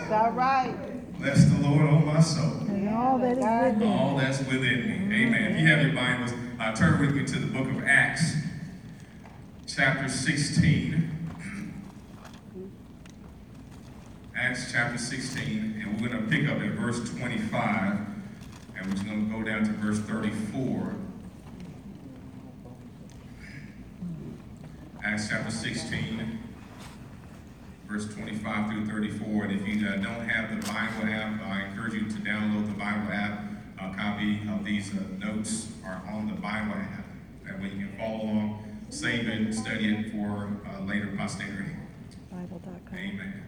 That's all right. Bless the Lord, oh my soul. And all that is within. All that's within me. Amen. If you have your Bibles, turn with me to the book of Acts, chapter 16. Acts chapter 16, and we're going to pick up at verse 25, and we're just going to go down to verse 34. Acts chapter 16, verse 25 through 34. And if you don't have the Bible app, I encourage you to download the Bible app. A copy of these notes are on the Bible app. That way you can follow along, save it, study it for later posterity. Bible.com. Amen.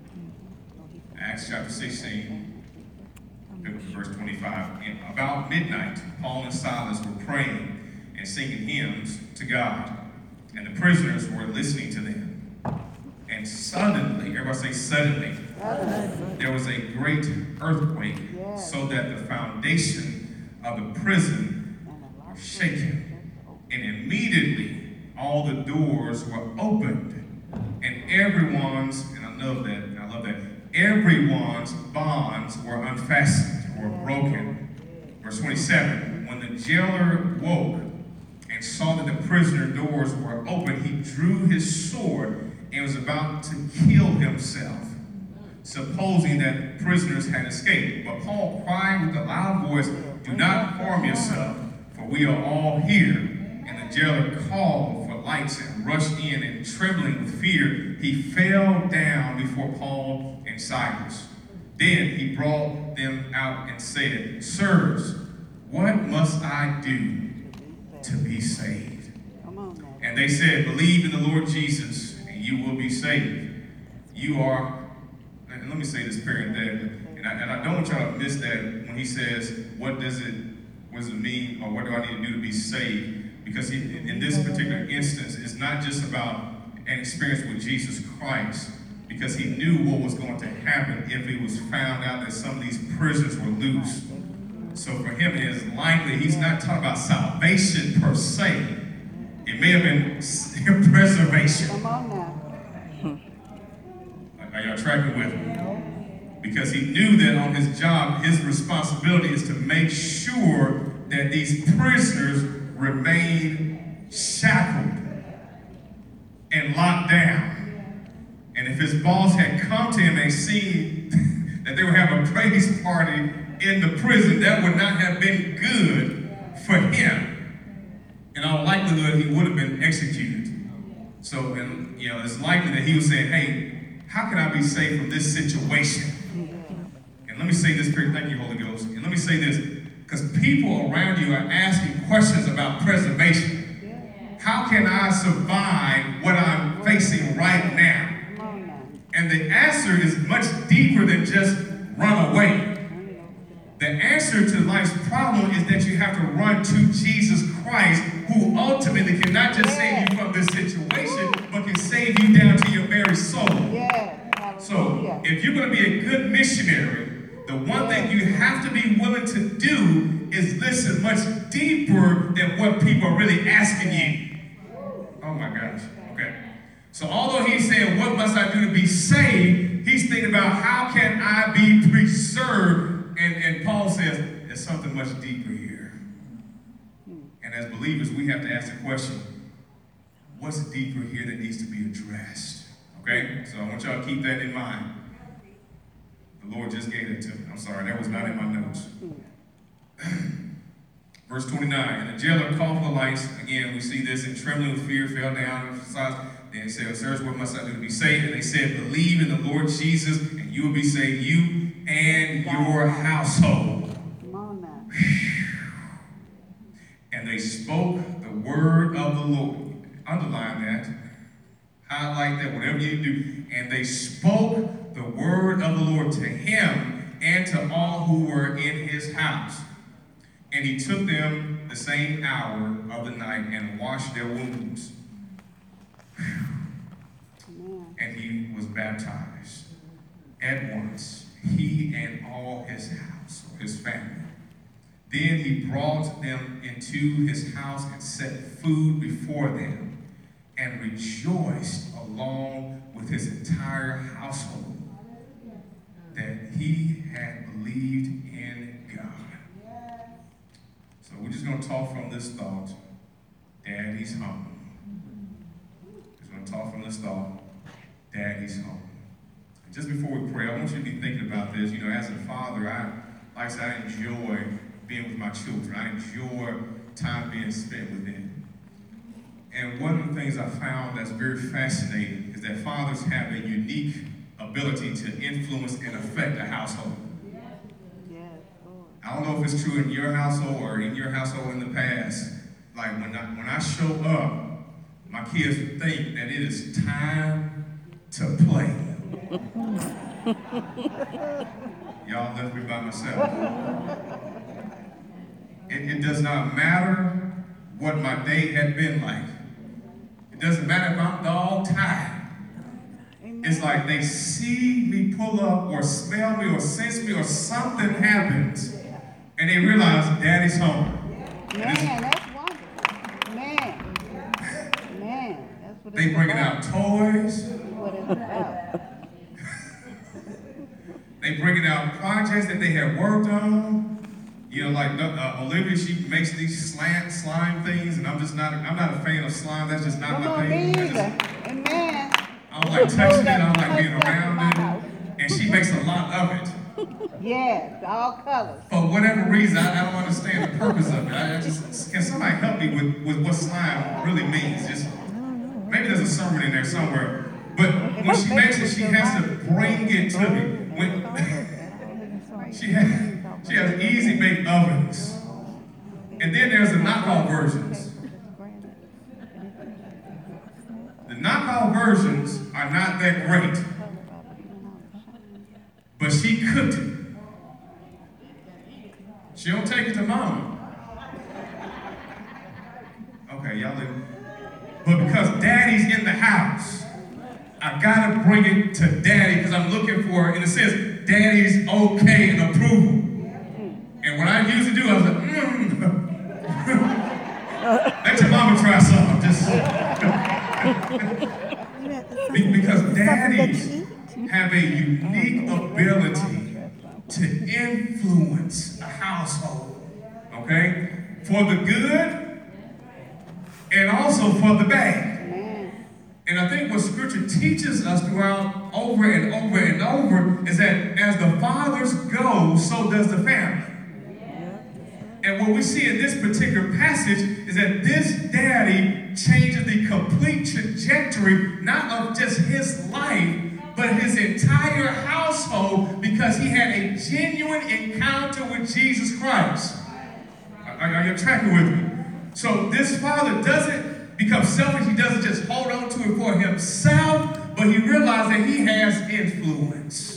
Acts chapter 16, verse 25. And about midnight, Paul and Silas were praying and singing hymns to God, and the prisoners were listening to them. And suddenly, everybody say suddenly, there was a great earthquake, so that the foundation of the prison was shaken. And immediately all the doors were opened, and everyone's, and I love that, everyone's bonds were unfastened or broken. Verse 27, when the jailer woke and saw that the prisoner doors were open, he drew his sword and was about to kill himself, supposing that prisoners had escaped. But Paul cried with a loud voice, "Do not harm yourself, for we are all here." And the jailer called for lights and rushed in, and trembling with fear, he fell down before Paul and Silas. Then he brought them out and said, "Sirs, what must I do to be saved?" And they said, "Believe in the Lord Jesus, and you will be saved. You are," and let me say this parenthetically, and I don't want y'all to miss that when he says, what does it mean, or what do I need to do to be saved? Because in this particular instance, it's not just about an experience with Jesus Christ, because he knew what was going to happen if it was found out that some of these prisoners were loose. So for him, it is likely he's not talking about salvation per se. It may have been preservation. Come on now. Are y'all tracking with me? Because he knew that on his job, his responsibility is to make sure that these prisoners remain shackled and locked down. And if his boss had come to him and seen that they were having a praise party in the prison, that would not have been good for him. In all likelihood, he would have been executed. So, and it's likely that he was saying, "Hey, how can I be saved from this situation?" And let me say this, thank you, Holy Ghost. And let me say this, because people around you are asking questions about preservation. How can I survive what I'm facing right now? And the answer is much deeper than just run away. The answer to life's problem is that you have to run to Jesus Christ, who ultimately can not just save you from this situation, but can save you down to your very soul. So, if you're going to be a good missionary, the one thing you have to be willing to do is listen much deeper than what people are really asking you. Oh my gosh. Okay. So although he's saying, what must I do to be saved? He's thinking about how can I be preserved? And Paul says, there's something much deeper here. And as believers, we have to ask the question, what's deeper here that needs to be addressed? Okay? So I want y'all to keep that in mind. The Lord just gave it to me. I'm sorry, that was not in my notes. Verse 29, and the jailer called for the lights. Again, we see this, and trembling with fear fell down. Then he said, "Sirs, what must I do to be saved?" And they said, "Believe in the Lord Jesus, and you will be saved, you and your household." And they spoke the word of the Lord. Underline that. Highlight that, whatever you do. And they spoke the word of the Lord to him and to all who were in his house. And he took them the same hour of the night and washed their wounds. And he was baptized at once, he and all his house, or his family. Then he brought them into his house and set food before them, and rejoiced along with his entire household he had believed in God. So we're just going to talk from this thought, Daddy's home. Just going to talk from this thought, Daddy's home. And just before we pray, I want you to be thinking about this. You know, as a father, like I said, I enjoy being with my children. I enjoy time being spent with them. And one of the things I found that's very fascinating is that fathers have a unique ability to influence and affect a household. I don't know if it's true in your household or in your household in the past. Like when I show up, my kids think that it is time to play. Y'all left me by myself. It does not matter what my day had been like. It doesn't matter if I'm dog tired. It's like they see me pull up or smell me or sense me or something happens and they realize Daddy's home. Man, that's wonderful. Man, that's what they bringing out toys. What it's about. They bringing out projects that they have worked on. You know, like Olivia, she makes these slime things, and I'm not a fan of slime. That's just not my thing. Amen. I don't like touching it. I don't like being around it. And she makes a lot of it. Yes, all colors. For whatever reason, I don't understand the purpose of it. Can somebody help me with what slime really means? Just maybe there's a sermon in there somewhere. But when she makes it, she has to bring it to me. She has easy bake ovens. And then there's the knockoff versions. The knockoff versions are not that great. But she cooked it. She don't take it to mama. Okay, y'all live. But because Daddy's in the house, I gotta bring it to Daddy because I'm looking for, in a sense, Daddy's okay and approval. And what I usually do, I was like, let your mama try something. Because daddies have a unique ability to influence a household, okay? For the good and also for the bad. And I think what Scripture teaches us throughout over and over and over is that as the fathers go, so does the family. And what we see in this particular passage is that this daddy changes the complete trajectory, not of just his life, but his entire household, because he had a genuine encounter with Jesus Christ. Are you tracking with me? So this father doesn't become selfish. He doesn't just hold on to it for himself, but he realized that he has influence.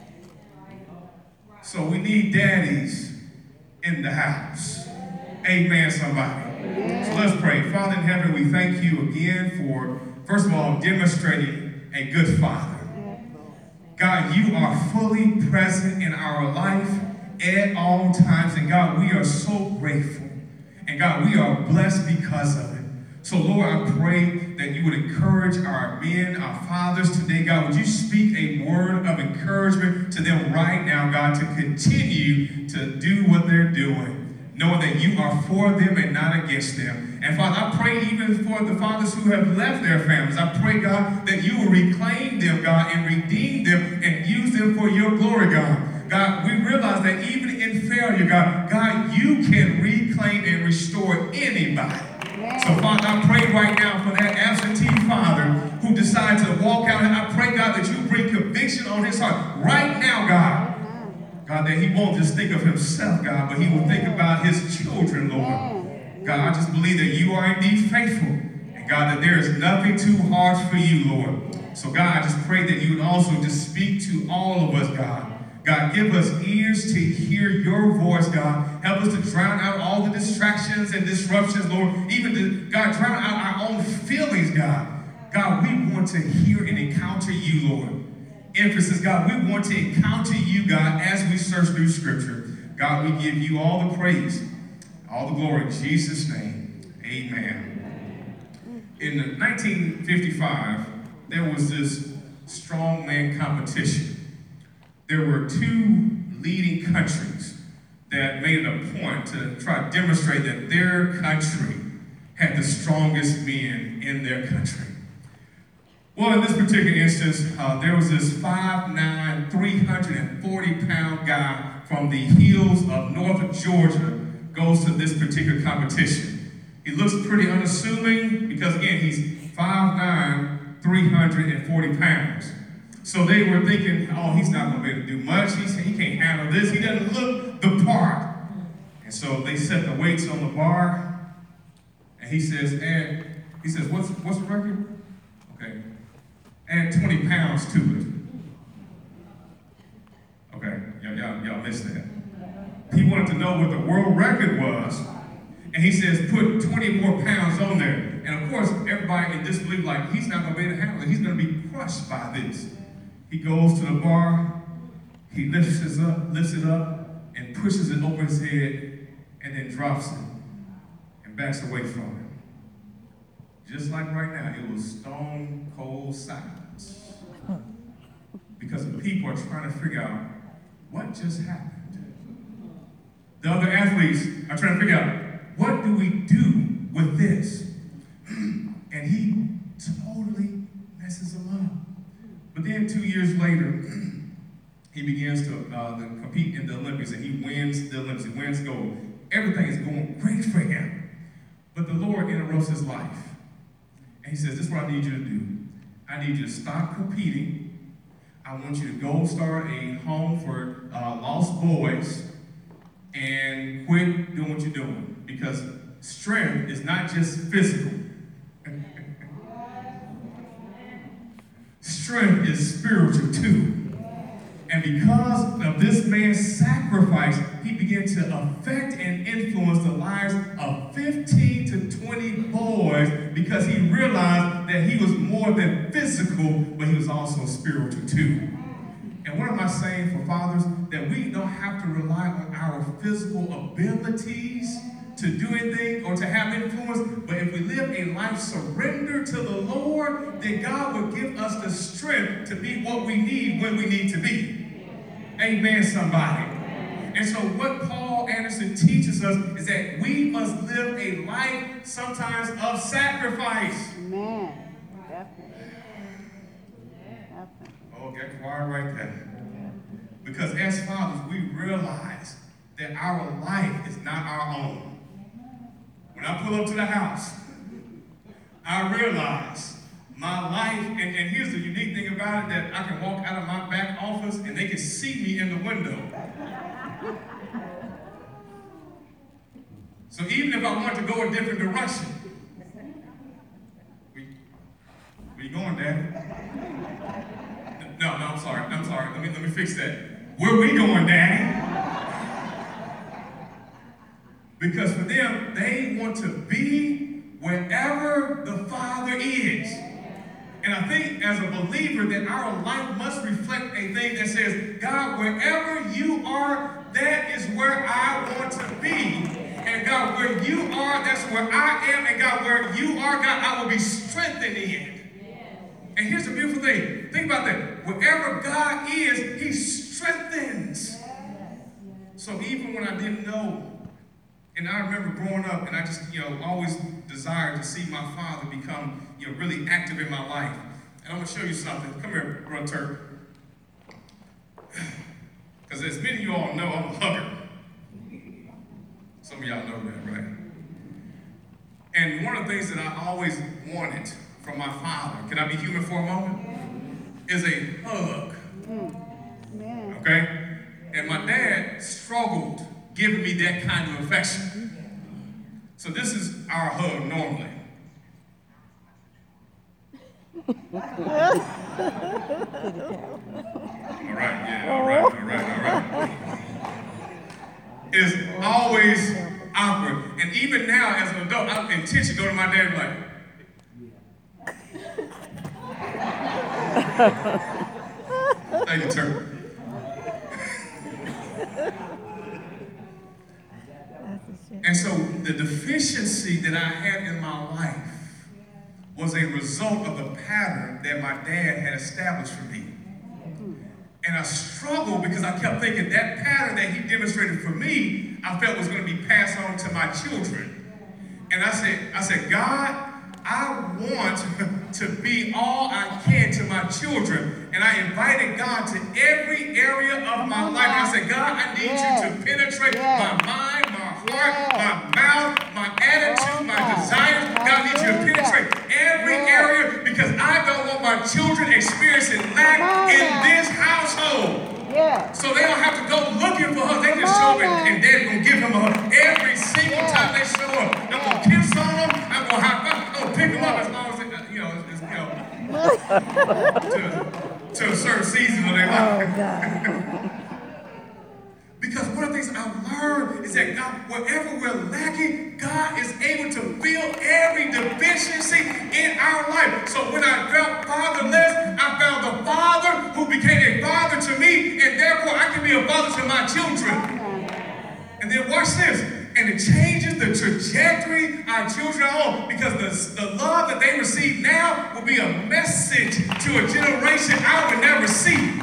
So we need daddies in the house. Amen, somebody. So let's pray. Father in heaven, we thank you again for, first of all, demonstrating a good father. God, you are fully present in our life at all times. And God, we are so grateful. And God, we are blessed because of it. So Lord, I pray that you would encourage our men, our fathers today. God, would you speak a word of encouragement to them right now, God, to continue to do what they're doing, knowing that you are for them and not against them. And Father, I pray even for the fathers who have left their families. I pray, God, that you will reclaim them, God, and redeem them and use them for your glory, God. God, we realize that even in failure, God, you can reclaim and restore anybody. So, Father, I pray right now for that absentee father who decides to walk out. And I pray, God, that you bring conviction on his heart right now, God. God, that he won't just think of himself, God, but he will think about his children, Lord. God, I just believe that you are indeed faithful. And, God, that there is nothing too hard for you, Lord. So, God, I just pray that you would also just speak to all of us, God. God, give us ears to hear your voice, God. Help us to drown out all the distractions and disruptions, Lord. Even to, God, drown out our own feelings, God. God, we want to hear and encounter you, Lord. Emphasis, God, we want to encounter you, God, as we search through Scripture. God, we give you all the praise, all the glory in Jesus' name. Amen. In 1955, there was this strongman competition there were two leading countries that made it a point to try to demonstrate that their country had the strongest men in their country. Well, in this particular instance, there was this 5'9", 340-pound guy from the hills of north Georgia goes to this particular competition. He looks pretty unassuming because, again, he's 5'9", 340 pounds. So they were thinking, oh, he's not going to be able to do much. He can't handle this. He doesn't look the part. And so they set the weights on the bar. And he says, what's the record? Okay. Add 20 pounds to it. Okay, y'all missed that. He wanted to know what the world record was, and he says, put 20 more pounds on there. And of course, everybody in disbelief, like, he's not going to be able to handle it. He's going to be crushed by this. He goes to the bar, he lifts it up, and pushes it over his head, and then drops it, and backs away from it. Just like right now, it was stone cold silence. Because the people are trying to figure out what just happened. The other athletes are trying to figure out, what do we do with this? And he totally messes them up. But then 2 years later, he begins to compete in the Olympics, and he wins the Olympics. He wins gold. Everything is going great for him. But the Lord interrupts his life. And he says, this is what I need you to do. I need you to stop competing. I want you to go start a home for lost boys and quit doing what you're doing. Because strength is not just physical. Strength is spiritual too. And because of this man's sacrifice, he began to affect and influence the lives of 15 to 20 boys because he realized that he was more than physical, but he was also spiritual too. And what am I saying for fathers? That we don't have to rely on our physical abilities to do anything or to have influence, but if we live a life surrendered to the Lord, then God will give us the strength to be what we need when we need to be. Amen, somebody. And so what Paul Anderson teaches us is that we must live a life sometimes of sacrifice. Amen. Definitely. Oh, get quiet right there. Because as fathers, we realize that our life is not our own. When I pull up to the house, I realize my life, and here's the unique thing about it, that I can walk out of my back office and they can see me in the window. So even if I want to go a different direction, where you going, Daddy? No, I'm sorry. Let me fix that. Where we going, Daddy? Because for them, they want to be wherever the Father is. And I think as a believer that our life must reflect a thing that says, God, wherever you are, that is where I want to be. And God, where you are, that's where I am. And God, where you are, God, I will be strengthened in. And here's the beautiful thing. Think about that. Wherever God is, he strengthens. So even when I didn't know, and I remember growing up, and I just, always desired to see my father become, really active in my life. And I'm going to show you something. Come here, Brother Turk. Because as many of you all know, I'm a hugger. Some of y'all know that, right? And one of the things that I always wanted from my father, can I be human for a moment? Is a hug. Okay? And my dad struggled giving me that kind of affection. So this is our hug normally. All right. It's always awkward. And even now, as an adult, I intentionally go to my dad like, thank you, Turk. And so the deficiency that I had in my life was a result of the pattern that my dad had established for me. And I struggled because I kept thinking that pattern that he demonstrated for me, I felt was going to be passed on to my children. And I said, God, I want to be all I can to my children. And I invited God to every area of my life. And I said, God, I need you to penetrate my mind, my heart, my mouth, my attitude, my desires. God, I need you to penetrate every area because I don't want my children experiencing lack in this household. So they don't have to go looking for her. They just show up and Dad's going to give them a hug. Every single time they show up, I'm going to kiss on them. I'm going to high five. I'm going to pick them up as long as to a certain season of their life. Oh, God. Because one of the things I've learned is that God, wherever we're lacking, God is able to fill every deficiency in our life. So when I felt fatherless, I found the Father who became a father to me, and therefore I can be a father to my children. And then watch this. And it changes the trajectory our children are on, because the love that they receive now will be a message to a generation I will never see.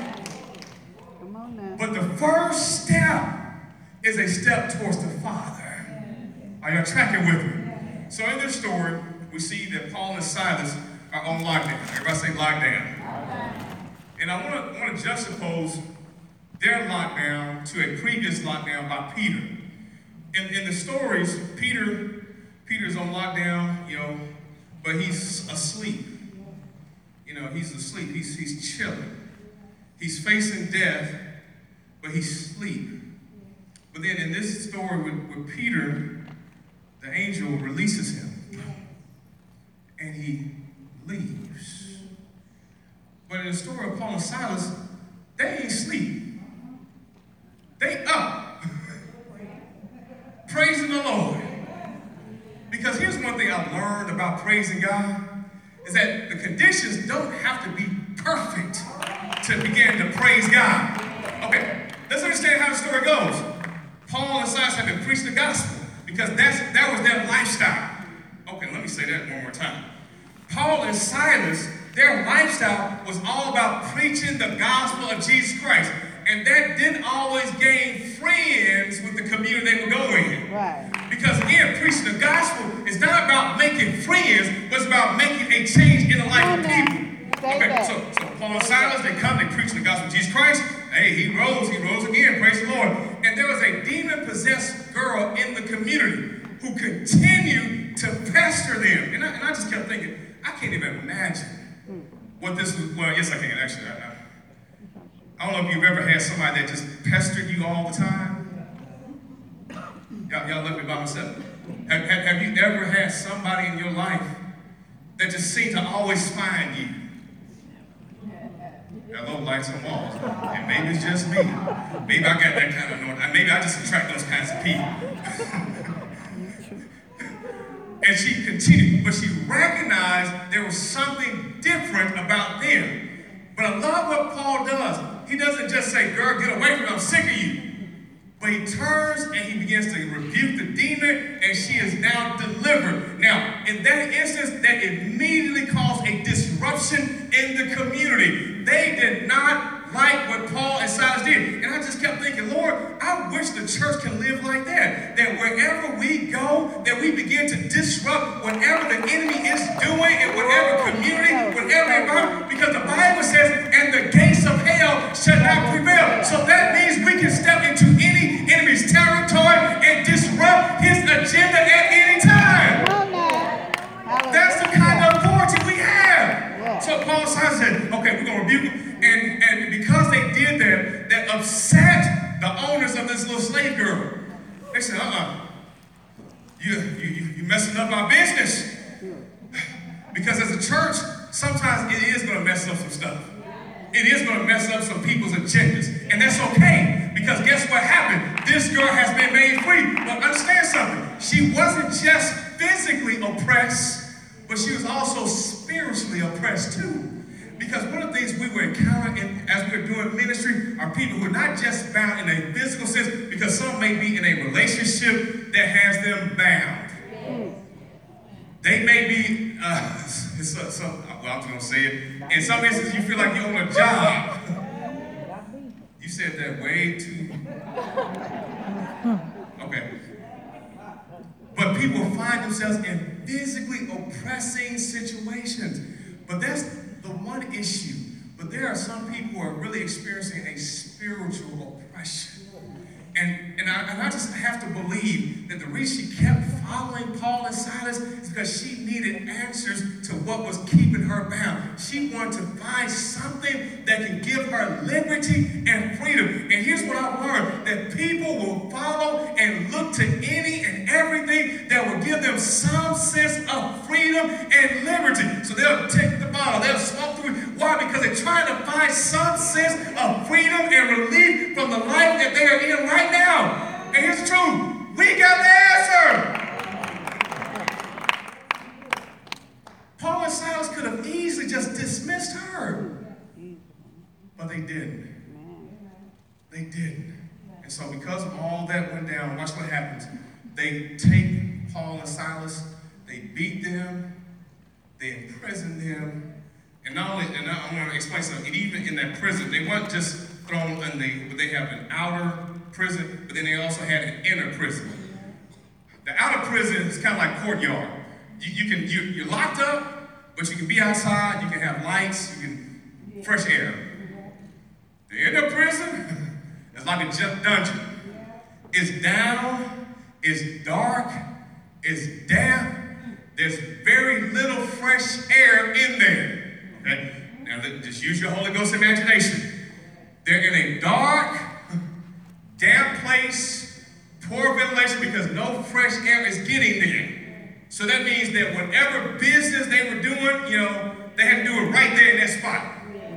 But the first step is a step towards the Father. Are you tracking with me? So in this story, we see that Paul and Silas are on lockdown. Everybody say lockdown. And I want to juxtapose their lockdown to a previous lockdown by Peter. In the stories, Peter's on lockdown, but he's asleep. He's asleep. He's chilling. He's facing death, but he's asleep. But then in this story with Peter, the angel releases him, and he leaves. But in the story of Paul and Silas, they ain't asleep. They up. Praising the Lord. Because here's one thing I've learned about praising God, is that the conditions don't have to be perfect to begin to praise God. Okay, let's understand how the story goes. Paul and Silas have been preaching the gospel because that was their lifestyle. Okay, let me say that one more time. Paul and Silas, their lifestyle was all about preaching the gospel of Jesus Christ. And that didn't always gain friends with the community they were going in. Right. Because again, preaching the gospel is not about making friends, but it's about making a change in the life of people. Okay, so Paul and Silas, they come, they preach the gospel of Jesus Christ. Hey, he rose again, praise the Lord. And there was a demon-possessed girl in the community who continued to pester them. And I just kept thinking, I can't even imagine what this was. Well, yes, I can, actually. I don't know if you've ever had somebody that just pestered you all the time. Y'all let me by myself. Have you ever had somebody in your life that just seemed to always find you? Got little lights on walls. And maybe it's just me. Maybe I got that kind of anointing. Maybe I just attract those kinds of people. And she continued, but she recognized there was something different about them. But I love what Paul does. He doesn't just say, girl, get away from me, I'm sick of you. But he turns and he begins to rebuke the demon, and she is now delivered. Now, in that instance, that immediately caused a disruption in the community. They did not like what Paul and Silas did. And I just kept thinking, Lord, I wish the church can live like that. That wherever we go, that we begin to disrupt whatever the enemy is doing in whatever community, whatever environment. Because the Bible says, and the gates of hell shall not prevail. So that means we can step into any enemy's territory and disrupt his agenda at any time. That's the kind of authority we have. So Paul and Silas said, okay, we're going to rebuke him. And because they did that, that upset the owners of this little slave girl. They said, you messing up our business. Because as a church, sometimes it is going to mess up some stuff. It is going to mess up some people's agendas. And that's okay. Because guess what happened? This girl has been made free. But understand something. She wasn't just physically oppressed, but she was also spiritually oppressed too. Because one of the things we were encountering as we were doing ministry are people who are not just bound in a physical sense, because some may be in a relationship that has them bound. They may be, I'm just going to say it, in some instances you feel like you're on a job way too. Okay. But people find themselves in physically oppressing situations. But that's the one issue. But there are some people who are really experiencing a spiritual oppression. And I just have to believe that the reason she kept following Paul and Silas is because she needed answers to what was keeping her bound. She wanted to find something that can give her liberty and freedom. And here's what I've learned, that people will follow and look to any and everything that will give them some sense of freedom and liberty. So they'll take the bottle, they'll smoke through it. Why? Because they're trying to find some sense of freedom and relief from the life that they are in right now. And here's the truth. We got the answer. Paul and Silas could have easily just dismissed her. But they didn't. They didn't. And so because of all that went down, watch what happens. They take Paul and Silas, they beat them, they imprison them. And not only, and I want to explain something, even in that prison, they weren't just thrown in but they have an outer prison, but then they also had an inner prison. The outer prison is kind of like courtyard. You're locked up, but you can be outside, you can have lights, fresh air. The inner prison is like a dungeon. It's down, it's dark, it's damp, there's very little fresh air in there. Okay? Now, just use your Holy Ghost imagination. They're in a dark, damp place, poor ventilation because no fresh air is getting there. So that means that whatever business they were doing, they had to do it right there in that spot.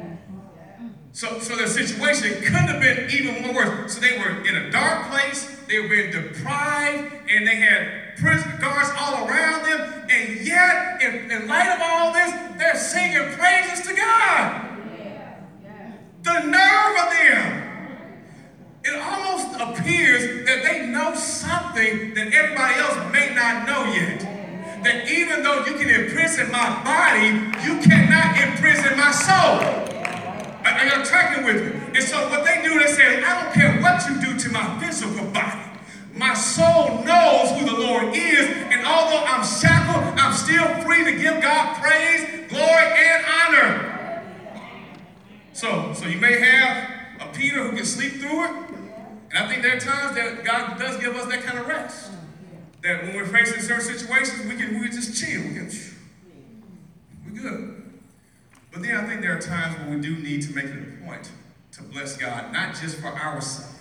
So their situation couldn't have been even more worse. So they were in a dark place, they were being deprived, and they had prison guards all around them, and yet, in light of all this, they're singing praises to God. The nerve of them! It almost appears that they know something that everybody else may not know yet. That even though you can imprison my body, you cannot imprison my soul. Are you tracking with me? And so what they do, they say, I don't care what you do to my physical body. My soul knows who the Lord is, and although I'm shackled, I'm still free to give God praise, glory, and honor. So you may have a Peter who can sleep through it, and I think there are times that God does give us that kind of rest. That when we're facing certain situations, we can just chill. We're good. But then I think there are times when we do need to make it a point to bless God, not just for ourselves,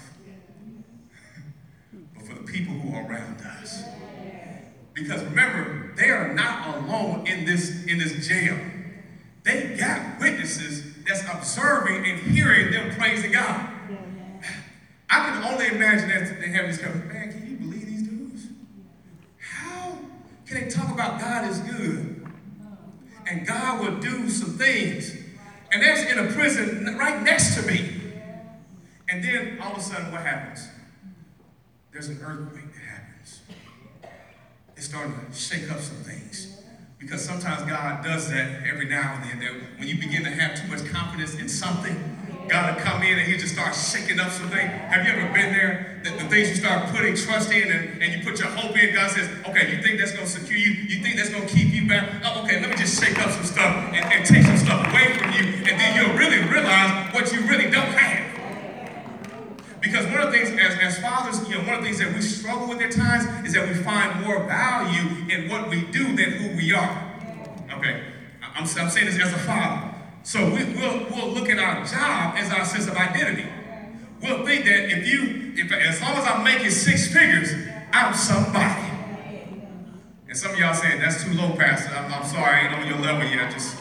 but for the people who are around us. Because remember, they are not alone in this jail. They got witnesses that's observing and hearing them praising God. I can only imagine that they have this kind of, man, can you believe these dudes? How can they talk about God is good? And God will do some things. And that's in a prison right next to me. And then all of a sudden, what happens? There's an earthquake that happens. It's starting to shake up some things. Because sometimes God does that every now and then. That when you begin to have too much confidence in something, God will come in and He just starts shaking up some things. Have you ever been there? The things you start putting trust in and you put your hope in, God says, okay, you think that's going to secure you? You think that's going to keep you back? Oh, okay, let me just shake up some stuff and take some stuff away from you. And then you'll really realize what you really don't have. Because one of the things, as fathers, one of the things that we struggle with at times is that we find more value in what we do than who we are. Okay, I'm saying this as a father. So we'll look at our job as our sense of identity. We'll think that if as long as I'm making six figures, I'm somebody. And some of y'all saying, that's too low, Pastor. I'm sorry, I ain't on your level yet. Just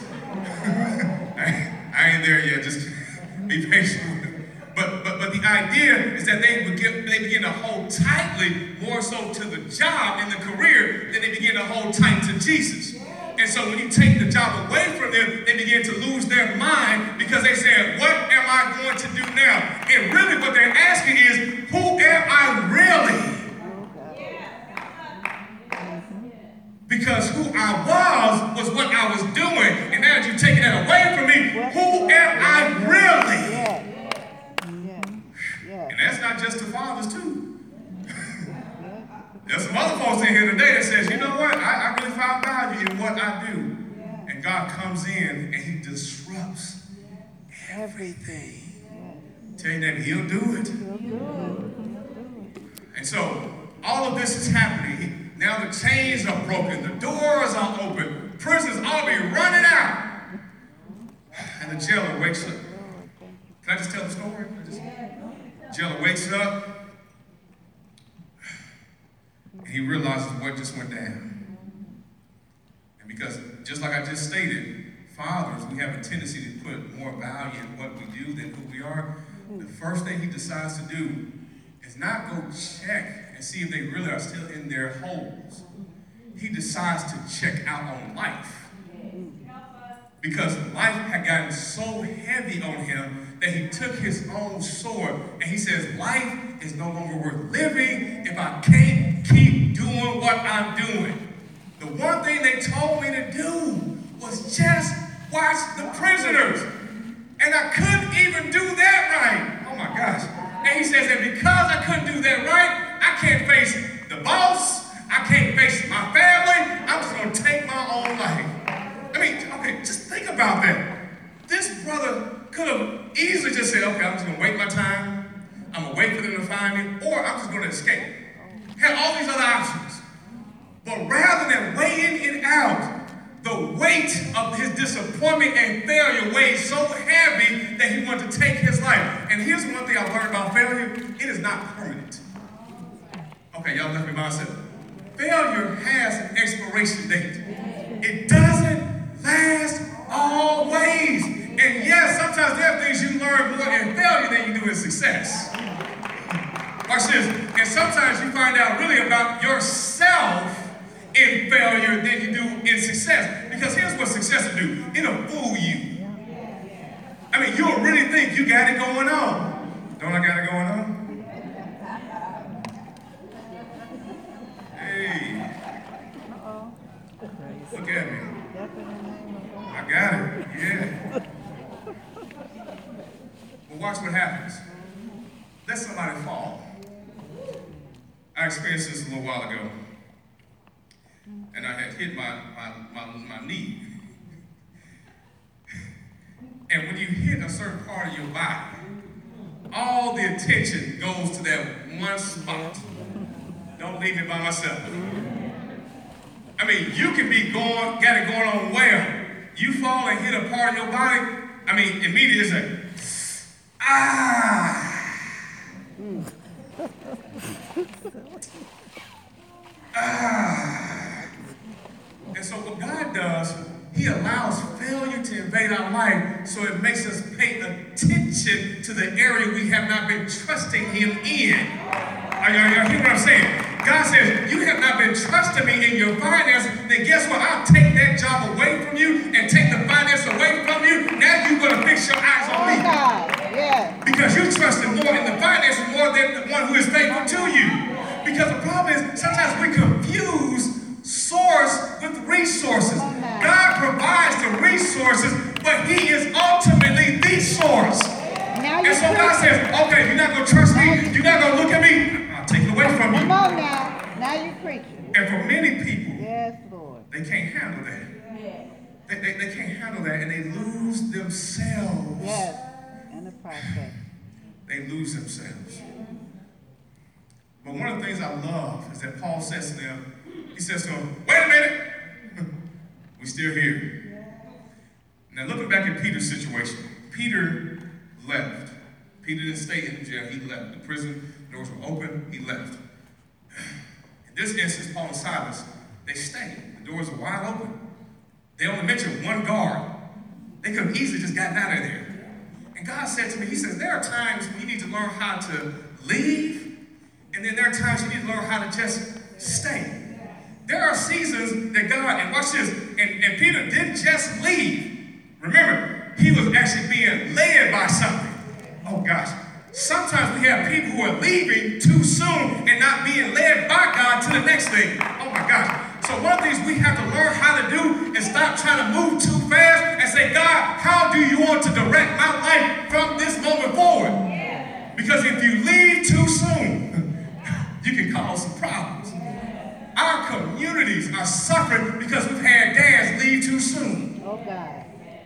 I ain't there yet. Just be patient with it. But the idea is that they begin to hold tightly more so to the job and the career than they begin to hold tight to Jesus. And so when you take the job away from them, they begin to lose their mind because they say, what am I going to do now? And really what they're asking is, who am I really? Because who I was what I was doing. And now that you've taken that away from me, who am I really? And not just to fathers too. There's some other folks in here today that says, you know what, I really found value in what I do. And God comes in and he disrupts everything. Tell you that he'll do it. And so all of this is happening. Now the chains are broken. The doors are open. Prisoners ought to be running out. And the jailer wakes up. Can I just tell the story? Jailer wakes up. And he realizes what just went down. And because, just like I just stated, fathers, we have a tendency to put more value in what we do than who we are. The first thing he decides to do is not go check and see if they really are still in their holes. He decides to check out on life. Because life had gotten so heavy on him that he took his own sword and he says, life is no longer worth living if I can't keep doing what I'm doing. The one thing they told me to do was just watch the prisoners. And I couldn't even do that right. Oh my gosh. And he says that because I couldn't do that right, I can't face the boss. I can't face my family. I'm just going to take my own life. I mean, okay, just think about that. This brother could have easily just said, okay, I'm just going to wait my time. I'm going to wait for them to find me, or I'm just going to escape. Had all these other options. But rather than weighing it out, the weight of his disappointment and failure weighed so heavy that he wanted to take his life. And here's one thing I learned about failure. It is not permanent. Okay, y'all left me by myself. Failure has an expiration date. It doesn't last always. And yes, sometimes there are things you learn more in failure than you do in success. Watch this. And sometimes you find out really about yourself in failure than you do in success. Because here's what success will do. It'll fool you. I mean, you'll really think you got it going on. Don't I got it going on? Hey. Look at me. I got it. Yeah. Well, watch what happens. Let somebody fall. I experienced this a little while ago. And I had hit my knee. And when you hit a certain part of your body, all the attention goes to that one spot. Don't leave me by myself. I mean, you can be got it going on well. You fall and hit a part of your body, I mean, immediately it's like, ah. Ah. And so what God does, he allows failure to invade our life so it makes us pay attention to the area we have not been trusting him in. Y'all hear what I'm saying? God says, you have not been trusting me in your finances, then guess what? I'll take that job away from you and take the finance away from you. Now you're going to fix your eyes on me. Yeah. Because you trusted more in the finances more than the one who is faithful to you. Because the problem is, sometimes we confuse source with resources. God provides the resources, but he is ultimately the source. And so God says, okay, you're not going to trust me, you're not going to look at me, I'll take it away from you. Come on now. Now you're preaching. And for many people, Yes, Lord. they can't handle that. They can't handle that, and they lose themselves. Yes. In the process. They lose themselves. But one of the things I love is that Paul says to them, he says to them, wait a minute, we're still here. Now looking back at Peter's situation, Peter left. Peter didn't stay in the jail, he left. The prison doors were open, he left. In this instance, Paul and Silas, they stayed. The doors were wide open. They only mentioned one guard. They could have easily just gotten out of there. And God said to me, he says, there are times when you need to learn how to leave, and then there are times you need to learn how to just stay. There are seasons that God, and watch this, and Peter didn't just leave. Remember, he was actually being led by something. Oh gosh. Sometimes we have people who are leaving too soon and not being led by God to the next thing. Oh my gosh. So one of the things we have to learn how to do is stop trying to move too fast and say, God, how do you want to direct my life from this moment forward? Because if you leave too are suffering because we've had dads leave too soon. Oh, God.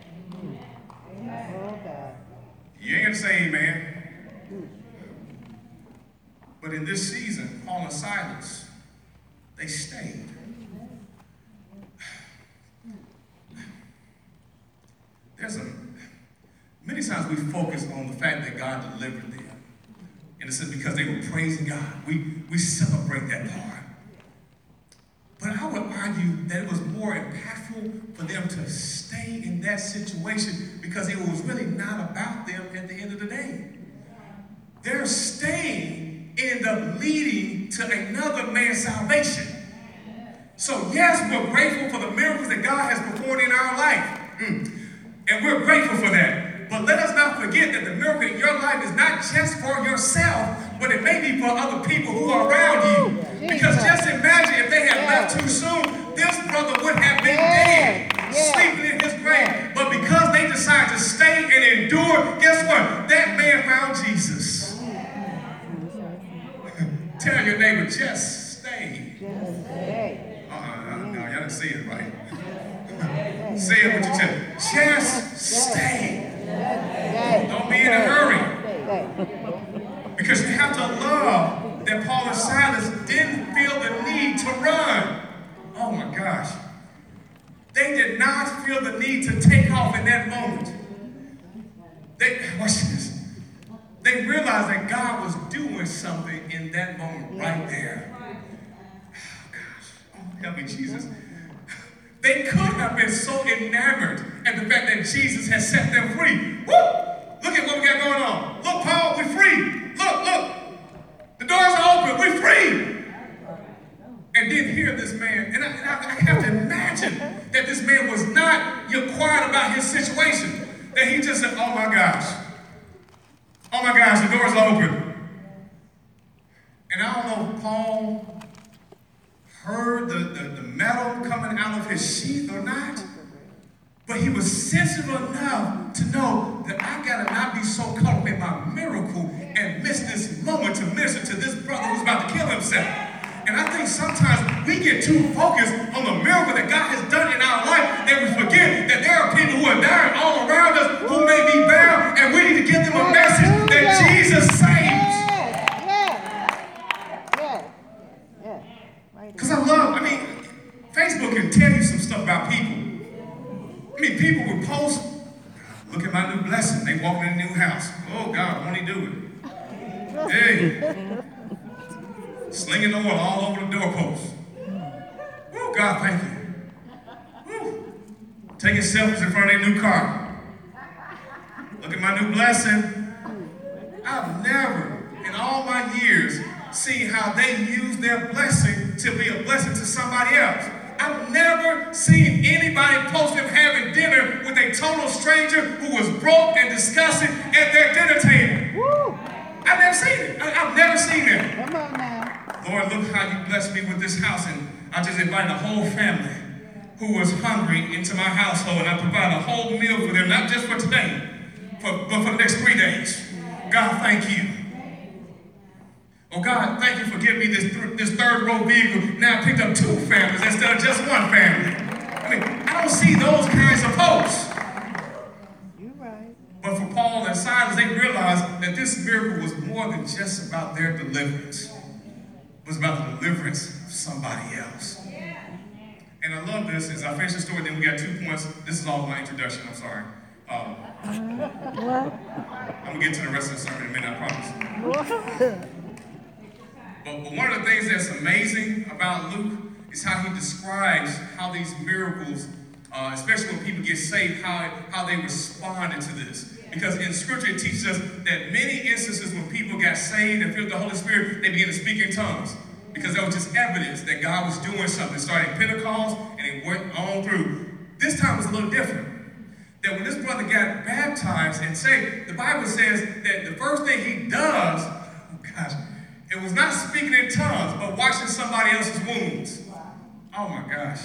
Oh, God. You ain't gonna say amen. But in this season, Paul and Silas, they stayed. Many times we focus on the fact that God delivered them. And it says because they were praising God. We celebrate that part. But I would argue that it was more impactful for them to stay in that situation because it was really not about them at the end of the day. Their staying ended up leading to another man's salvation. So yes, we're grateful for the miracles that God has performed in our life. And we're grateful for that. But let us not forget that the miracle in your life is not just for yourself, but it may be for other people who are around you. Because just imagine if they had left too soon, this brother would have been dead, sleeping in his grave. But because they decided to stay and endure, guess what? That man found Jesus. Tell your neighbor, just stay. Just stay. No, y'all didn't say it right. Say it with your chest. Just stay. Don't be in a hurry. Because you have to love that Paul and Silas didn't feel the need to run. Oh my gosh. They did not feel the need to take off in that moment. Watch this. They realized that God was doing something in that moment right there. Oh gosh. Oh, help me, Jesus. They could have been so enamored at the fact that Jesus has set them free. Woo! Look at what we got going on. Look, Paul, we're free. Look. The doors are open. We're free. And then hear this man. And I have to imagine that this man was not quiet about his situation. That he just said, oh my gosh. Oh my gosh, the doors are open. And I don't know if Paul heard the metal coming out of his sheath or not, but he was sensitive enough to know that I gotta not be so caught up in my miracle and miss this moment to minister to this brother who's about to kill himself. And I think sometimes we get too focused on the miracle that God has done in our life that we forget that there are people who are dying all around us who may be bound, and we need to give them a message that Jesus saves. Because Facebook can tell you some stuff about people. People would post, look at my new blessing. They walking in a new house. Oh, God, won't he do it? Hey. Slinging oil all over the doorpost. Oh, God, thank you. Woo. Taking selfies in front of their new car. Look at my new blessing. I've never, in all my years, seen how they use their blessing to be a blessing to somebody else. I've never seen anybody post them having dinner with a total stranger who was broke and disgusted at their dinner table. Woo. I've never seen it. I've never seen it. Come on now. Lord, look how you blessed me with this house, and I just invited a whole family who was hungry into my household, and I provided a whole meal for them, not just for today, but for the next 3 days. God, thank you. Oh God, thank you for giving me this third row vehicle. Now I picked up 2 families instead of just 1 family. I don't see those kinds of posts. You're right. But for Paul and Silas, they realized that this miracle was more than just about their deliverance. It was about the deliverance of somebody else. And I love this. As I finish the story, then we got 2 points. This is all my introduction. I'm sorry. I'm going to get to the rest of the sermon in a minute, I promise. But one of the things that's amazing about Luke is how he describes how these miracles, especially when people get saved, how they responded to this. Because in Scripture it teaches us that many instances when people got saved and filled with the Holy Spirit, they began to speak in tongues. Because that was just evidence that God was doing something. Starting Pentecost and it went on through. This time was a little different. That when this brother got baptized and saved, the Bible says that the first thing he does, it was not speaking in tongues, but washing somebody else's wounds. Oh my gosh.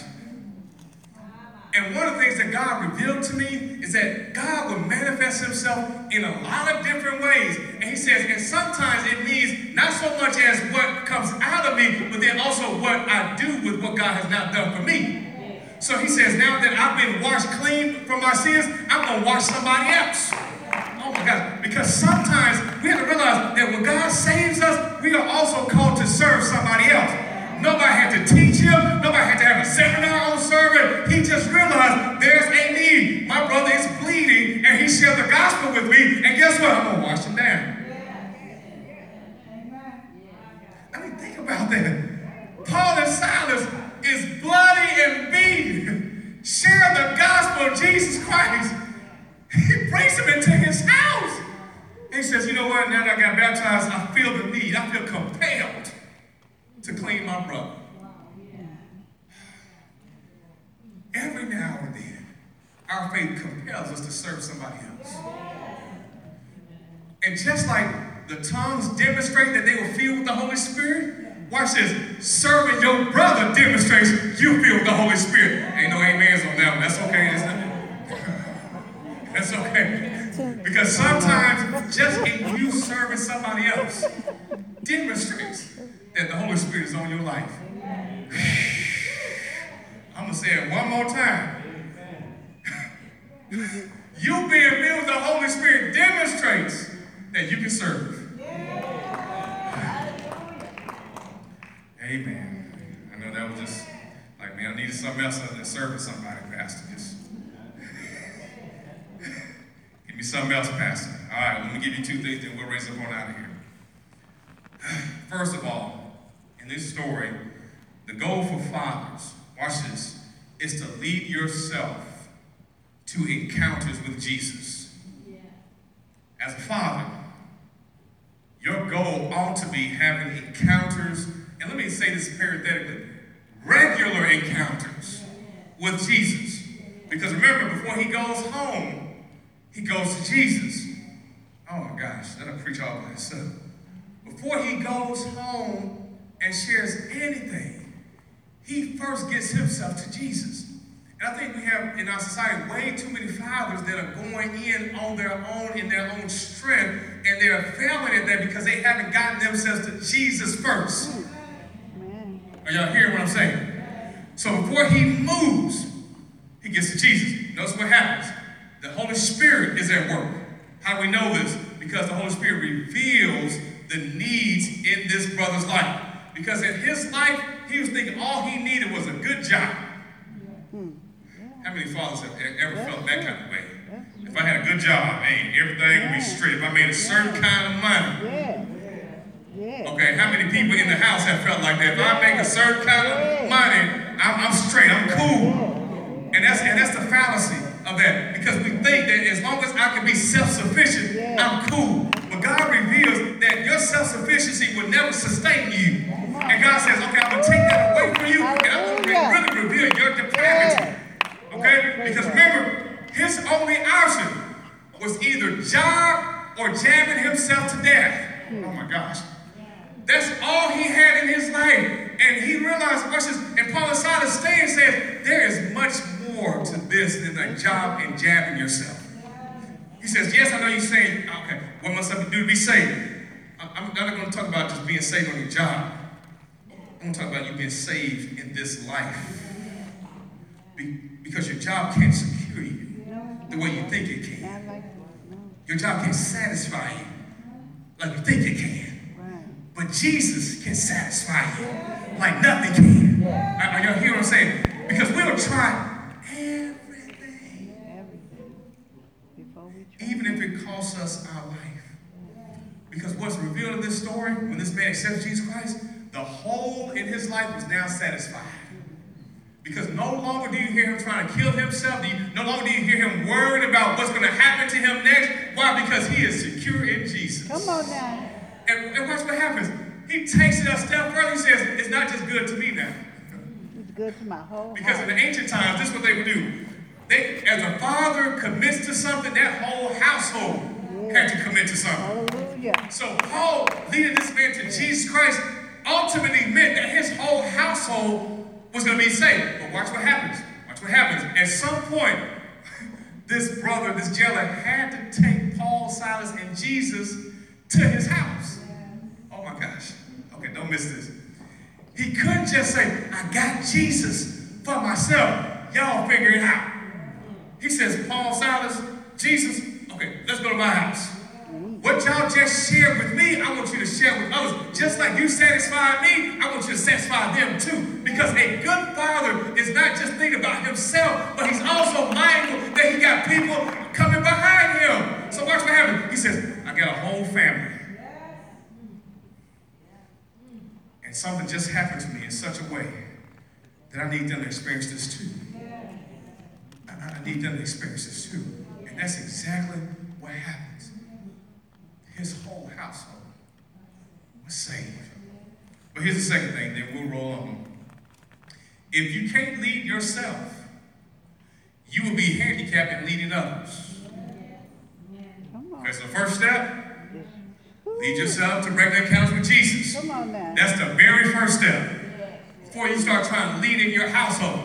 And one of the things that God revealed to me is that God would manifest himself in a lot of different ways. And he says, and sometimes it means not so much as what comes out of me, but then also what I do with what God has not done for me. So he says, now that I've been washed clean from my sins, I'm going to wash somebody else. Oh my God. Because sometimes we have to realize that when God saves us, we are also called to serve somebody else. Nobody had to teach him. Nobody had to have a seminar on serving. He just realized there's a need. My brother is bleeding, and he shared the gospel with me. And guess what? I'm going to wash him down. I mean, think about that. Paul and Silas is bloody and beaten, share the gospel of Jesus Christ. He brings him into his house. And he says, you know what? Now that I got baptized, I feel the need. I feel compelled to clean my brother. Every now and then, our faith compels us to serve somebody else. And just like the tongues demonstrate that they were filled with the Holy Spirit, watch this, serving your brother demonstrates you filled with the Holy Spirit. Ain't no amens on that one. That's okay, isn't it? That's okay. Because sometimes just in you serving somebody else demonstrates that the Holy Spirit is on your life. I'm going to say it one more time. You being filled with the Holy Spirit demonstrates that you can serve. Amen. I know that was just like, man, I needed something else other than serving somebody, Pastor. Just give me something else, Pastor. All right, let me give you two things, then we'll raise up on out of here. First of all, in this story, the goal for fathers, watch this, is to lead yourself to encounters with Jesus. As a father, your goal ought to be having encounters, and let me say this parenthetically, regular encounters with Jesus. Because remember, before he goes home, he goes to Jesus. Oh my gosh, that'll preach all by itself. Before he goes home and shares anything, he first gets himself to Jesus. And I think we have in our society way too many fathers that are going in on their own, in their own strength, and they're failing at that because they haven't gotten themselves to Jesus first. Are y'all hearing what I'm saying? So before he moves, he gets to Jesus. Notice what happens. The Holy Spirit is at work. How do we know this? Because the Holy Spirit reveals the needs in this brother's life. Because in his life, he was thinking all he needed was a good job. How many fathers have ever felt that kind of way? If I had a good job, man, everything would be straight. If I made a certain kind of money. Okay, how many people in the house have felt like that? If I make a certain kind of money, I'm straight, I'm cool. And that's the fallacy of that. Because we think that as long as I can be self-sufficient, I'm cool. But God reveals that your self-sufficiency will never sustain you. And God says, okay, I'm going to take that away from you, and I'm going to really reveal your depravity. Okay? Because remember, his only option was either job or jabbing himself to death. Oh my gosh. That's all he had in his life. And he realized, watch this, and Paul and Silas stay and says, there is much more to this than a job and jabbing yourself. He says, yes, I know you're saying, okay, what must I do to be saved? I'm not going to talk about just being saved on your job. I'm going to talk about you being saved in this life. Because your job can't secure you the way you think it can. Your job can't satisfy you like you think it can. But Jesus can satisfy you like nothing can. Are y'all hear what I'm saying? Because we'll try everything. Even if it costs us our life. Because what's revealed in this story, when this man accepts Jesus Christ, the hole in his life was now satisfied. Because no longer do you hear him trying to kill himself. No longer do you hear him worried about what's going to happen to him next. Why? Because he is secure in Jesus. Come on now. And watch what happens. He takes it a step further. He says, it's not just good to me now. It's good to my whole Because heart. in the ancient times, this is what they would do. As a father commits to something, that whole household had to commit to something. Hallelujah. So Paul leading this man to Jesus Christ ultimately meant that his whole household was going to be saved. But watch what happens. Watch what happens. At some point, this brother, this jailer, had to take Paul, Silas, and Jesus to his house. Oh my gosh. Okay, don't miss this. He couldn't just say, I got Jesus for myself. Y'all figure it out. He says, Paul, Silas, Jesus, okay, let's go to my house. What y'all just shared with me, I want you to share with others. Just like you satisfied me, I want you to satisfy them too. Because a good father is not just thinking about himself, but he's also mindful that he got people coming behind him. So watch what happens. He says, I got a whole family. And something just happened to me in such a way that I need them to experience this too. I need them to experience this too. And that's exactly what happens. His whole household was saved. But here's the second thing, then we'll roll on. If you can't lead yourself, you will be handicapped in leading others. Okay, so the first step, lead yourself to regular encounters with Jesus. Come on now. That's the very first step. Before you start trying to lead in your household.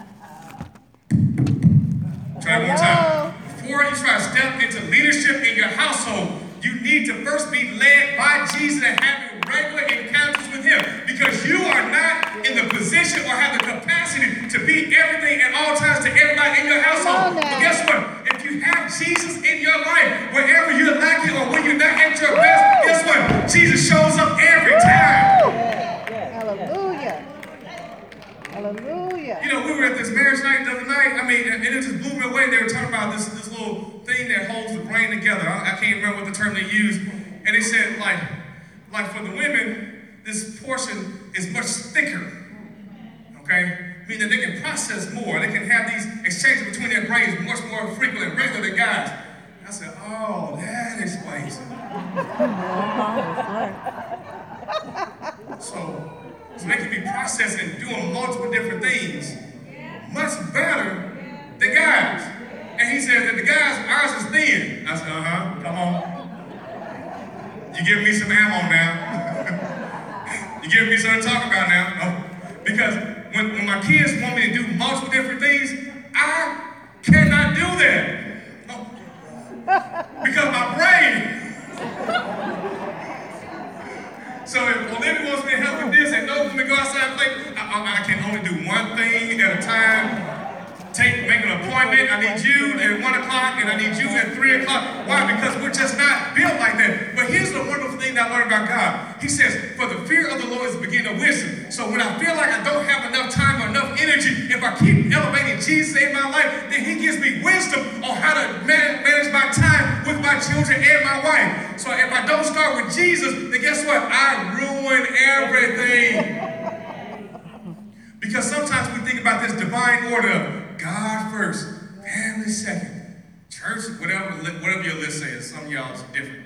Try it one time. Before you try to step into leadership in your household, you need to first be led by Jesus and having regular encounters with him. Because you are not in the position or have the capacity to be everything at all times to everybody in your household. But guess what? If you have Jesus in your life, wherever you're lacking or when you're not at your best, guess what? Jesus shows up every time. Hallelujah. Hallelujah. You know, we were at this marriage night the other night. I mean, and it just blew me away. They were talking about this little thing that holds the brain together. I can't remember what the term they used. And they said, like for the women, this portion is much thicker. Okay? Meaning they can process more. They can have these exchanges between their brains much more frequent and regular than guys. I said, oh, that explains it. So they can be processing, doing multiple different things much better than guys. And he said that the guys, ours is thin. I said, come on. You giving me some ammo now. You giving me something to talk about now. No. Because when my kids want me to do multiple different things, I cannot do that. No. Because my brain. So if Olivia wants me to help with this and no let me go outside and play, I can only do one thing at a time. Make an appointment. I need you at 1 o'clock and I need you at 3 o'clock. Why? Because we're just not built like that. But here's the wonderful thing that I learned about God. He says, for the fear of the Lord is the beginning of wisdom. So when I feel like I don't have enough time or enough energy, if I keep elevating Jesus in my life, then he gives me wisdom on how to manage my time with my children and my wife. So if I don't start with Jesus, then guess what? I ruin everything. Because sometimes we think about this divine order of God first, family second, church, whatever your list says. Some of y'all is different.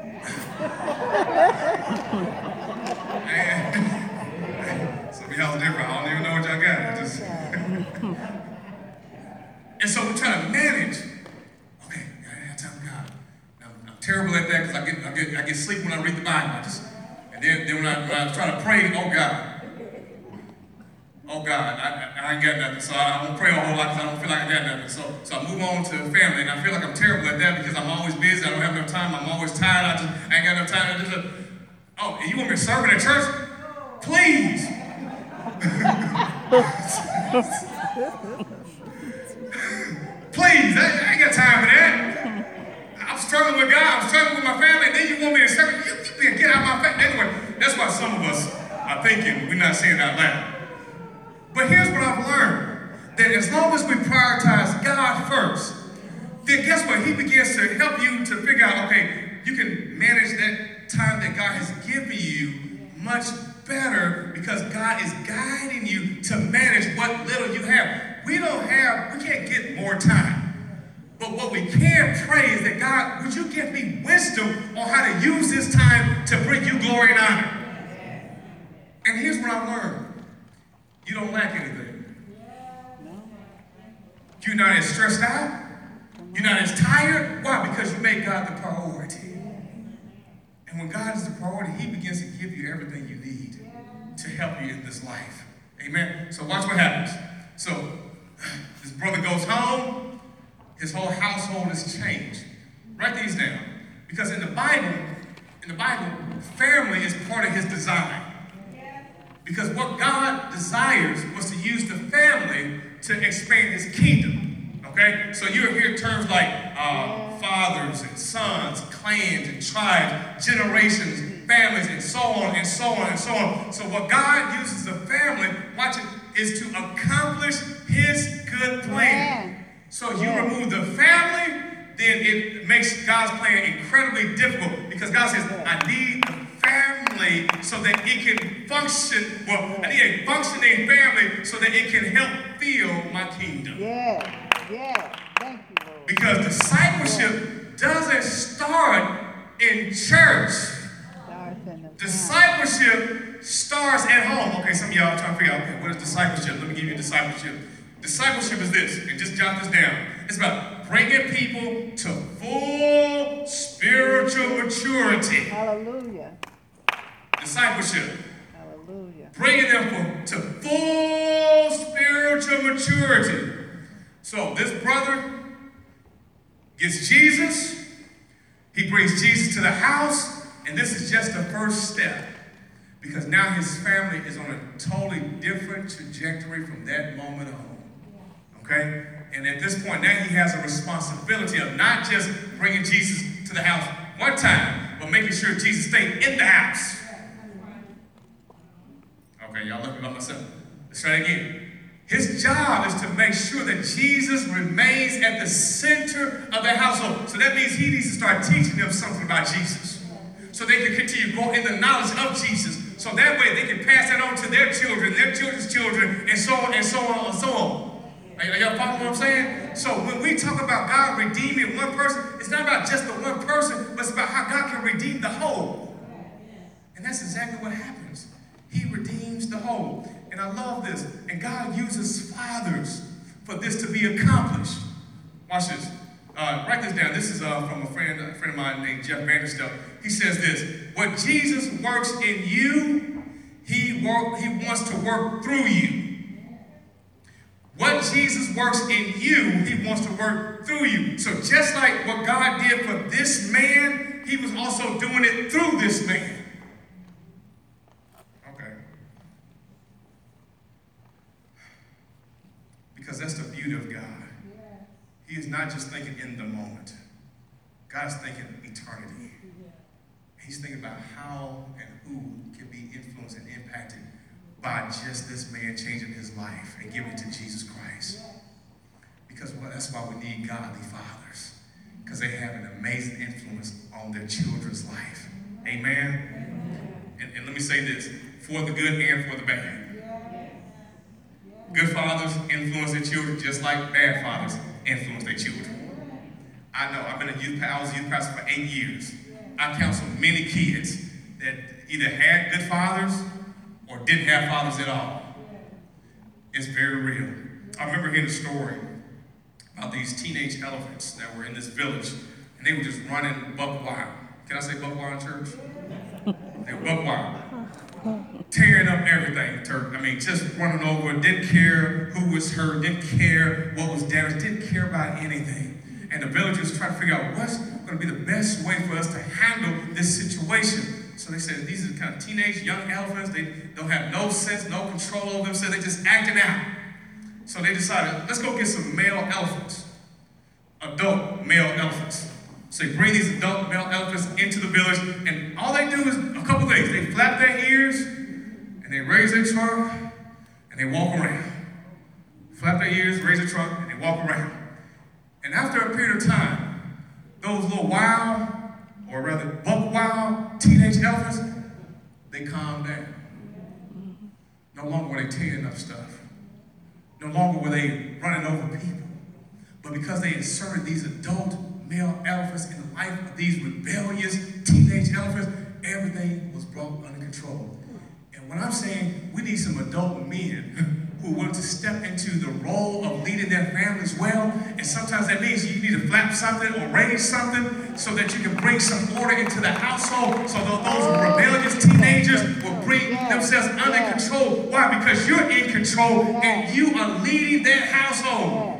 Some of y'all is different. I don't even know what y'all got. And so we try to manage. Okay, I have time for God. I'm terrible at that because I get sleep when I read the Bible. And then when I try to pray, oh God, I ain't got nothing, so I don't pray a whole lot because I don't feel like I got nothing. So I move on to family, and I feel like I'm terrible at that because I'm always busy, I don't have enough time, I'm always tired, I ain't got enough time. And you want me serving at church? Please. Please, I ain't got time for that. I'm struggling with God, I'm struggling with my family, and then you want me to serve? You get out of my family. Anyway, that's why some of us are thinking, we're not saying it out loud. But here's what I've learned, that as long as we prioritize God first, then guess what? He begins to help you to figure out, okay, you can manage that time that God has given you much better because God is guiding you to manage what little you have. We can't get more time. But what we can pray is that God, would you give me wisdom on how to use this time to bring you glory and honor? And here's what I've learned. You don't lack anything. You're not as stressed out. You're not as tired. Why? Because you make God the priority. And when God is the priority, he begins to give you everything you need to help you in this life. Amen? So watch what happens. So this brother goes home. His whole household is changed. Write these down. Because in the Bible Bible, family is part of his design. Because what God desires was to use the family to expand his kingdom. Okay? So you'll hear terms like fathers and sons, clans and tribes, generations, families, and so on and so on and so on. So what God uses the family, watch it, is to accomplish his good plan. So you remove the family, then it makes God's plan incredibly difficult, because God says, I need the family so that it can function. Well, I need a functioning family so that it can help fill my kingdom. Yeah. Thank you, Lord. Because discipleship doesn't start in church. Discipleship starts at home. Okay, some of y'all are trying to figure out, okay, what is discipleship? Let me give you discipleship. Discipleship is this, and just jot this down. It's about bringing people to full spiritual maturity. Hallelujah. Discipleship. Hallelujah. Bringing them to full spiritual maturity. So this brother gets Jesus. He brings Jesus to the house, and this is just the first step. Because now his family is on a totally different trajectory from that moment on. Okay? And at this point, now he has a responsibility of not just bringing Jesus to the house one time, but making sure Jesus stayed in the house. Okay, y'all left me by myself. Let's try it again. His job is to make sure that Jesus remains at the center of their household. So that means he needs to start teaching them something about Jesus, so they can continue to grow in the knowledge of Jesus. So that way they can pass that on to their children, their children's children, and so on and so on and so on. Are y'all following what I'm saying? So when we talk about God redeeming one person, it's not about just the one person, but it's about how God can redeem the whole. And that's exactly what happens. He redeems the whole. And I love this. And God uses fathers for this to be accomplished. Watch this. Write this down. This is from a friend of mine named Jeff Vanderstelt. He says this: what Jesus works in you, he wants to work through you. What Jesus works in you, he wants to work through you. So just like what God did for this man, he was also doing it through this man. Okay. Because that's the beauty of God. He is not just thinking in the moment. God's thinking eternity. He's thinking about how and who can be influenced and impacted by just this man changing his life and giving it to Jesus Christ. Because that's why we need godly fathers. Because they have an amazing influence on their children's life. Amen? And let me say this, for the good and for the bad. Good fathers influence their children just like bad fathers influence their children. I know, I was a youth pastor for 8 years. I counseled many kids that either had good fathers or didn't have fathers at all. It's very real. I remember hearing a story about these teenage elephants that were in this village, and they were just running buck wild. Can I say buck wild in church? They were buck wild. Tearing up everything, I mean, just running over, didn't care who was hurt, didn't care what was damaged, didn't care about anything. And the villagers tried to figure out what's going to be the best way for us to handle this situation. So they said, these are kind of teenage, young elephants. They don't have no sense, no control over themselves. They're just acting out. So they decided, let's go get some male elephants, adult male elephants. So they bring these adult male elephants into the village, and all they do is a couple things. They flap their ears, and they raise their trunk, and they walk around. Flap their ears, raise their trunk, and they walk around. And after a period of time, those little wild, or rather buck wild teenage elephants, they calm down. No longer were they tearing up stuff. No longer were they running over people. But because they inserted these adult male elephants in the life of these rebellious teenage elephants, everything was brought under control. And when I'm saying we need some adult men who are willing to step into the role of leading their families well, and sometimes that means you need to flap something or raise something so that you can bring some order into the household, so that those rebellious teenagers will bring themselves under control. Why? Because you're in control and you are leading that household.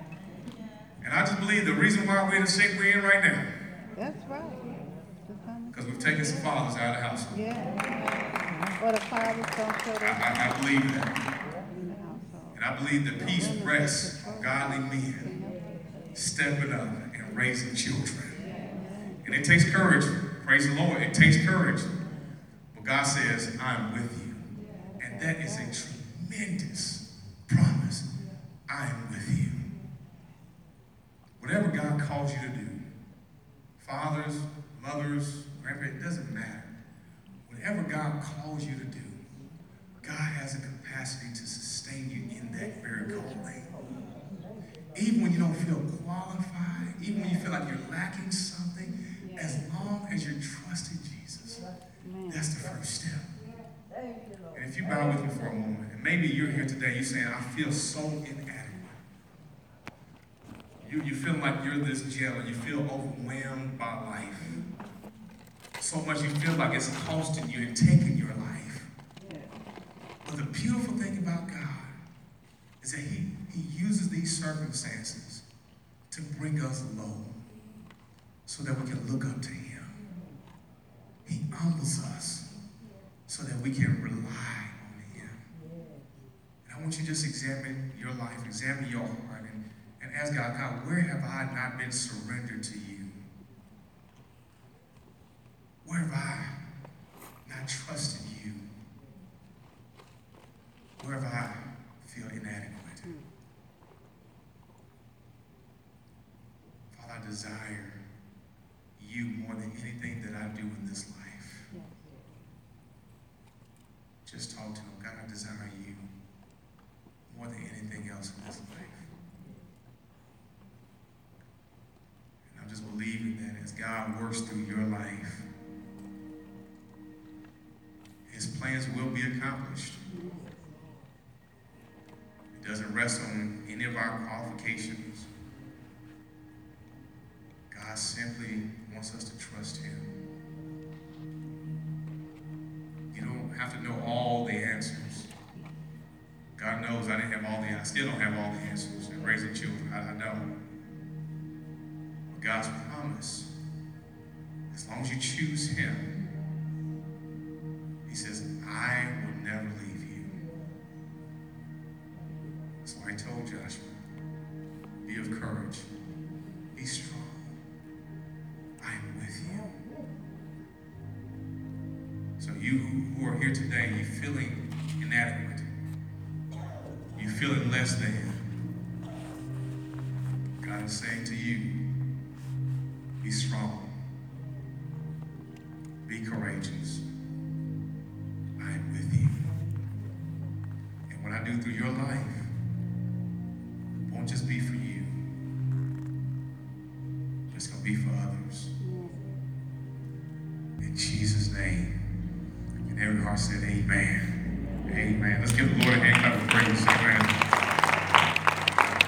And I just believe the reason why we're in the shape we're in right now, that's right, because we've taken some fathers out of the household. Yeah. What a father don't show that I believe that. in the household. And I believe that peace rests on godly men stepping up and raising children. And it takes courage. Praise the Lord. It takes courage. But God says, I'm with you. And that is a tremendous promise. I am with you. Whatever God calls you to do, fathers, mothers, grandparents, it doesn't matter. Whatever God calls you to do, God has a capacity to sustain you in that very calling. Even when you don't feel qualified, even when you feel like you're lacking something, as long as you're trusting Jesus, that's the first step. And if you bow with me for a moment, and maybe you're here today, you're saying, I feel so inadequate. You feel like you're this jailer. You feel overwhelmed by life. So much you feel like it's costing you and taking your life. But the beautiful thing about God is that He uses these circumstances to bring us low so that we can look up to Him. He humbles us so that we can rely on Him. And I want you to just examine your life, examine your heart, and ask God, God, where have I not been surrendered to you? Where have I not trusted you? Where have I feel inadequate? Father, I desire you more than anything that I do in this life. Just talk to Him. God, I desire you more than anything else in this life. And I'm just believing that as God works through your life, His plans will be accomplished. It doesn't rest on any of our qualifications. God simply wants us to trust Him. You don't have to know all the answers. God knows I still don't have all the answers in raising children. I don't. But God's promise, as long as you choose Him, He says, I will never leave you. So I told Joshua, be of courage, be strong. I am with you. So you who are here today, you're feeling inadequate. You're feeling less than. God is saying to you, be strong. Be courageous. I am with you. And what I do through your life won't just be for you. It's going to be for others. In Jesus' name. And every heart said, amen. Amen. Let's give the Lord a hand clap of praise. Amen.